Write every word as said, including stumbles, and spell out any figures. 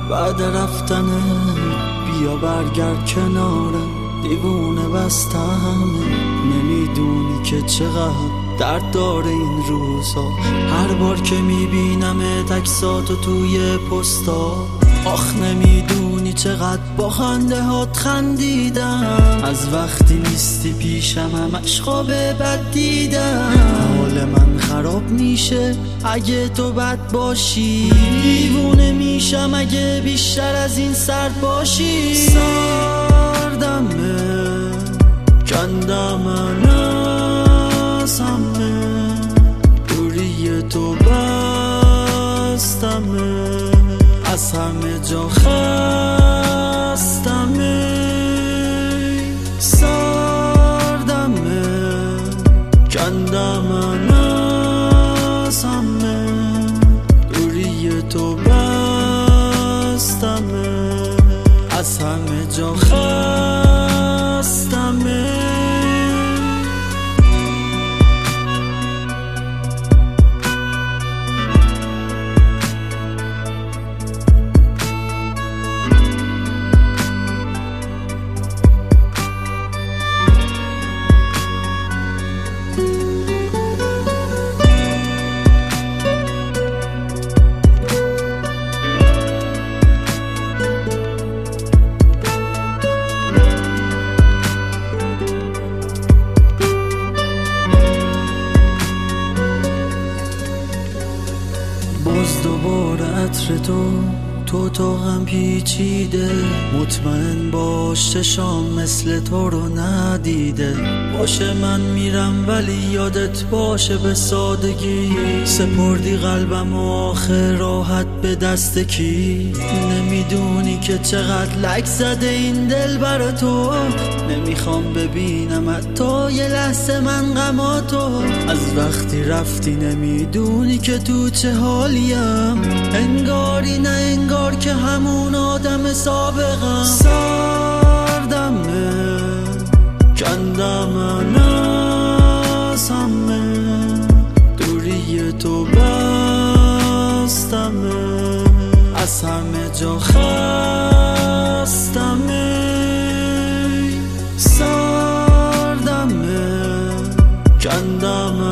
بعد رفتنه بیا برگرد کنارم، دیوونه بستمه. نمیدونی که چقدر درد داره این روزا، هر بار که میبینم عکساتو توی پستا. آخ نمیدونی چقدر با خنده هات خندیدم، از وقتی نیستی پیشم همش خواب بد دیدم. حال من خراب میشه اگه تو بد باشی، دیوونه میشم اگه بیشتر از این سرد باشی. سردمه کندم من از همه، دوری تو بستمه، از همه جا خستمه. سردمه کندم من از همه، دوری تو بستمه، از همه جا خستمه. باز دوباره عطر تو تو تا غم پیچیده، مطمئن باش چشام مثل تو رو ندیده. باشه من میرم ولی یادت باشه به سادگی، سپردی قلبم و آخر راحت به دست کی. نمیدونی که چقدر لک زده این دل برا تو، نمیخوام ببینم حتی یه لحظه من غماتو. از وقتی رفتی نمیدونی که تو چه حالیم، انگاری نه انگار که همون آدم سابقم. سردمه کندم من از همه، دوری تو بستمه، از همه جا خستمه. سردمه کندم